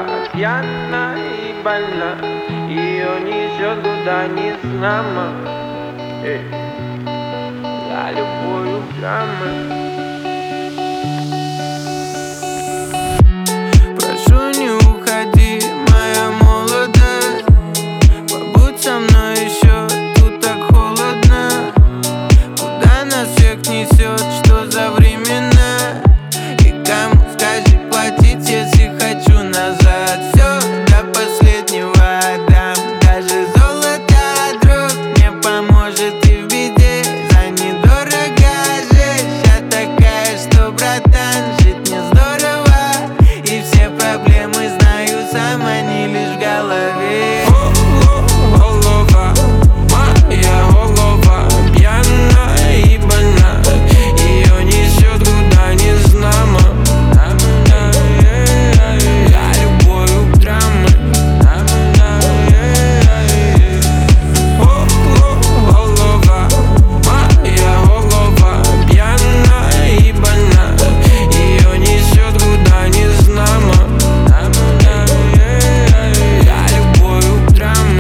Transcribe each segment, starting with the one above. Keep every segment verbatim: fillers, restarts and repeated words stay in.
пьяна и больна, ее несет куда незнамо. Эй, за любовью драмы. Прошу, не уходи, моя молодость, побудь со мной еще, тут так холодно. Куда нас всех несет, что за времена? И кому, скажи, платить, если хочу назад? Все до последнего отдам, даже золото, друг мне поможет и в беде. За недорого жить, я такая, что, братан, жить не здорово. И все проблемы, знаю сам, они лишь в голове. Голова, моя голова, пьяна и больна, ее несет куда незнамо. За любовью драмы. Голова, моя голова, пьяна и больна, ее несет куда незнамо. За любовью драмы.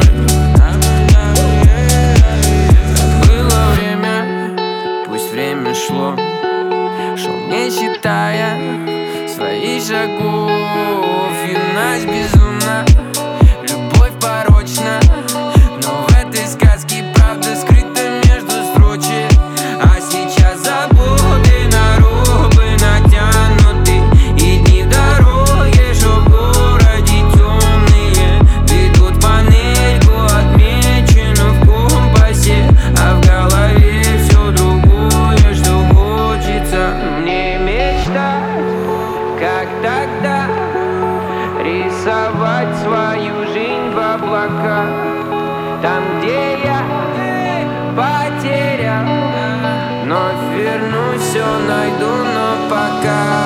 Было время, пусть время шло, шел не считая своих шагов. Юность безумна, любовь порочна, но в этой сказке правда скрыта между строчек. А сейчас заботы на робы натянуты, и дни в дороге, что в городе темные, ведут панельку, отмеченную в компасе, а в голове все другое, что хочется Мне мечтать, как тогда, рисовать свою жизнь в облаках, там, где я потерял, вновь вернусь, все найду, но пока